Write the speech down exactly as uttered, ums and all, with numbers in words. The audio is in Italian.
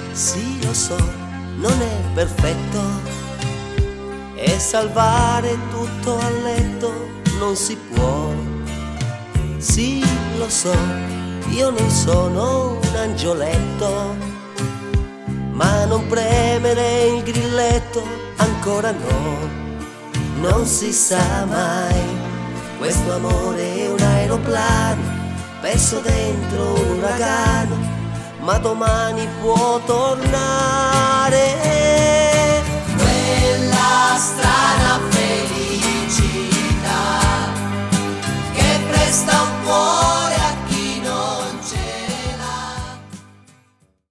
Sì, lo so, non è perfetto e salvare tutto a letto non si può. Sì, lo so, io non sono un angioletto, ma non premere il grilletto, ancora no. Non si sa mai, questo amore è un aeroplano perso dentro un uragano, ma domani può tornare.